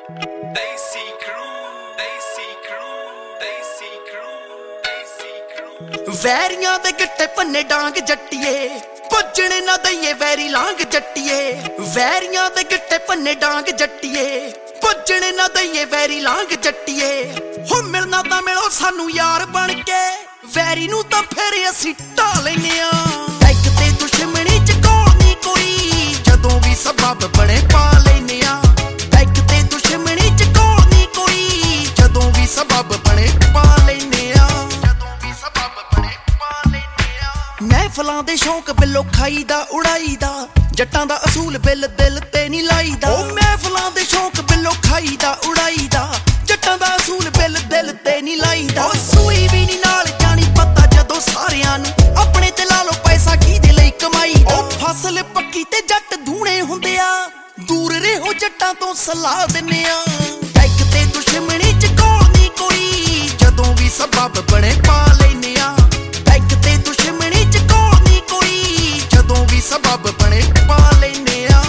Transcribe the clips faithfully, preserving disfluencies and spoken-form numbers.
Desi crew, Desi crew, Desi crew, Desi crew। ਵੈਰੀਆਂ ਦੇ ਗਿੱਟੇ ਪੰਨੇ ਡਾਂਗ ਜੱਟੀਏ, ਪੁੱਜਣ ਨਾ ਦਈਏ ਵੈਰੀ ਲਾਂਗ ਜੱਟੀਏ। ਵੈਰੀਆਂ ਦੇ ਗਿੱਟੇ ਪੰਨੇ ਡਾਂਗ ਜੱਟੀਏ, ਪੁੱਜਣ ਨਾ ਦਈਏ ਵੈਰੀ ਲਾਂਗ ਜੱਟੀਏ। ਹੋ ਮਿਲਣਾ ਤਾਂ ਮਿਲੋ ਸਾਨੂੰ ਯਾਰ ਬਣ ਕੇ, ਵੈਰੀ ਨੂੰ ਤਾਂ ਫਿਰ ਅਸੀਂ ਢਾ ਲੈਨੇ ਆ। ਇੱਕ ਤੇ ਦੁਸ਼ਮਣੀ ਚ ਕੋਲ ਨਹੀਂ ਕੋਈ, ਜਦੋਂ ਵੀ ਸਬੱਬ ਬਣੇ ਪਾ ਲੈਨੇ ਆ। ਇੱਕ ਤੇ ਦੁਸ਼ਮਣੀ ਚ ਕੋਲ ਨਹੀਂ ਕੋਈ, ਜਦੋਂ ਵੀ ਸਬੱਬ ਬਣੇ ਪਾ ਲੈਨੇ ਆ। ਜਦੋਂ ਵੀ ਸਬੱਬ ਬਣੇ ਪਾ ਲੈਨੇ ਆ। ਮਹਿਫਲਾਂ ਦੇ ਸ਼ੌਂਕ ਬਿੱਲੋ ਖਾਈਦਾ ਉਡਾਈਦਾ, ਜੱਟਾਂ ਦਾ ਅਸੂਲ ਬਿੱਲ ਦਿਲ ਤੇ ਨਹੀਂ ਲਾਈਦਾ। ਉਹ ਮਹਿਫਲਾਂ ਦੇ ਸ਼ੌਂਕ ਬਿੱਲੋ ਖਾਈਦਾ ਉਡਾਈਦਾ, ਜੱਟਾਂ ਦਾ ਅਸੂਲ ਬਿੱਲ ਦਿਲ ਤੇ ਨਹੀਂ ਲਾਈਦਾ। ਉਹ ਸੂਈ ਵੀ ਨਹੀਂ ਨਾਲ ਜਾਣੀ ਪਤਾ ਜਦੋਂ ਸਾਰਿਆਂ ਨੂੰ, ਆਪਣੇ ਤੇ ਲਾ ਲੋ ਪੈਸਾ ਕਿਹਦੇ ਲਈ ਕਮਾਈਦਾ। ਉਹ ਫਸਲ ਪੱਕੀ ਤੇ ਜੱਟ ਧੂਣੇ ਹੁੰਦੇ ਆ, ਦੂਰ ਰਹੋ ਜੱਟਾਂ ਤੋਂ ਸਲਾਹ ਦਿੰਨੇ ਆ। ਇੱਕ ਤੇ ਦੁਸ਼ਮਣੀ ਚ ਕੋਲ ਨਹੀਂ ਕੋਈ, ਜਦੋਂ ਵੀ ਸਬੱਬ ਬਣੇ ਪਾ ਲੈਨੇ ਆ। ਇੱਕ ਤੇ ਦੁਸ਼ਮਣੀ ਚ ਕੋਲ ਨਹੀਂ ਕੋਈ, ਜਦੋਂ ਵੀ ਸਬੱਬ ਬਣੇ ਪਾ ਲੈਨੇ ਆ।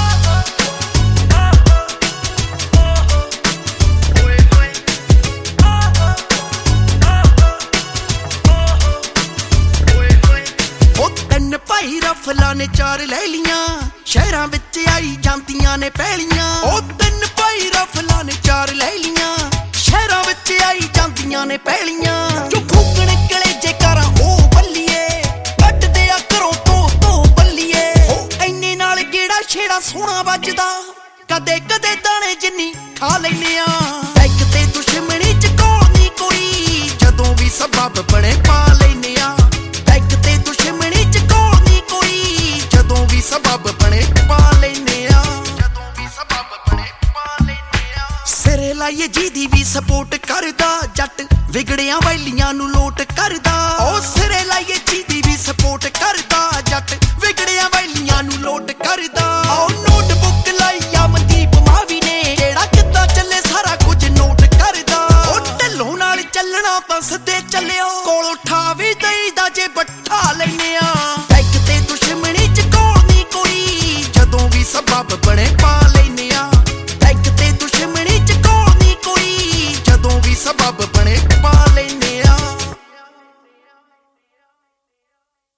ਉਹ ਤਿੰਨ ਭਾਈ ਰਫਲਾਂ ਨੇ ਚਾਰ ਲੈ ਲੀਆਂ, ਸ਼ਹਿਰਾਂ ਵਿੱਚ ਆਈ ਜਾਂਦੀਆਂ ਨੇ ਪਹਿਲੀਆਂ। ਉਹ ਤਿੰਨ ਭਾਈ ਰਫਲਾਂ ਨੇ ਚਾਰ ਲੈ ਲੀਆਂ, ਸ਼ਹਿਰਾਂ ਵਿੱਚ ਆਈ ਜਾਂਦੀਆਂ ਨੇ ਪਹਿਲੀਆਂ। ਜੋ ਫੂਕਣ ਕਲੇਜੇ ਕਰਾਂ ਉਹ ਬੱਲੀਏ, ਕੱਢਦੇ ਆ ਘਰੋਂ ਤੋਂ ਤੋਂ ਬੱਲੀਏ। ਉਹ ਐਨੇ ਨਾਲ ਕਿਹੜਾ ਛੇੜਾ ਸੋਹਣਾ ਵੱਜਦਾ, ਕਦੇ ਕਦੇ ਦਾਣੇ ਜਿੰਨੀ ਖਾ ਲੈਨੇ ਆ। ਇੱਕ ਤੇ ਦੁਸ਼ਮਣੀ ਚ ਕੋਲ ਨਹੀਂ ਕੋਈ, ਜਦੋਂ ਵੀ ਸਬੱਬ ਬਣੇ ਪਾ ਲੈਨੇ ਆ। ਇੱਕ ਤੇ ਦੁਸ਼ਮਣੀ ਚ ਕੋਲ ਨਹੀਂ ਕੋਈ, ਜਦੋਂ ਵੀ ਸਬੱਬ ਬਣੇ ਪਾ ਲੈਨੇ ਆ। ਜਦੋਂ ਵੀ ਸਬੱਬ ਬਣੇ ਪਾ ਲੈਨੇ ਆ। ਸਿਰੇ ਲਾਈਏ ਜਿਹਦੀ ਵੀ ਸਪੋਰਟ ਕਰਦਾ, ਜੱਟ ਵਿਗੜਿਆਂ ਵੈਲੀਆਂ ਨੂੰ ਲੋਟ ਕਰਦਾ। ਉਹ ਸਿਰੇ ਲਾਈਏ ਜਿਹਦੀ ਵੀ ਸਪੋਰਟ ਕਰਦਾ, ਜੱਟ ਵਿਗੜਿਆਂ ਵੈਲੀਆਂ ਨੂੰ ਲੋਟ ਕਰਦਾ। ਉਹ ਨੋਟਬੁੱਕ ਲਾਈ ਆ ਮਨਦੀਪ ਮਾਵੀ ਨੇ, ਜਿਹੜਾ ਕਿੱਦਾਂ ਚੱਲੇ ਸਾਰਾ ਕੁਝ ਨੋਟ ਕਰਦਾ। ਉਹ ਢਿੱਲੋਂ ਨਾਲ ਚੱਲਣਾ ਤਾਂ ਸਿੱਧੇ ਚੱਲਿਓ, ਕੋਲ ਉਠਾ ਵੀ ਦਈਦਾ ਜੇ ਬੱਠਾ ਲੈਨੇ ਆ। ਇੱਕ ਤੇ ਦੁਸ਼ਮਣੀ ਚ ਕੋਲ ਨਹੀਂ ਕੋਈ, ਜਦੋਂ ਵੀ ਸਬੱਬ ਬਣੇ